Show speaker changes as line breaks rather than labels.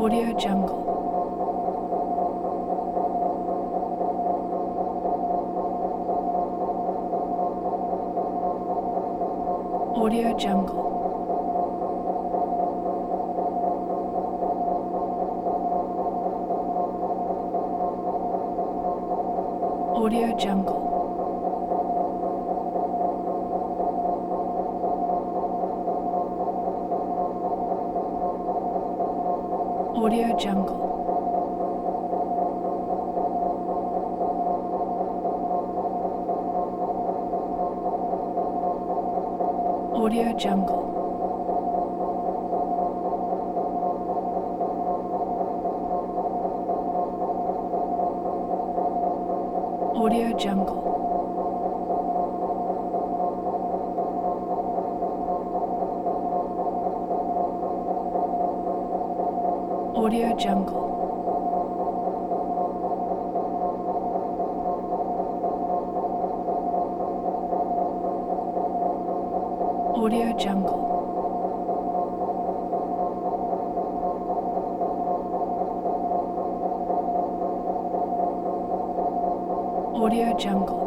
Audio Jungle. Audio Jungle. Audio Jungle. Audio Jungle. Audio Jungle. Audio Jungle. Audio Jungle. Audio Jungle. Audio Jungle.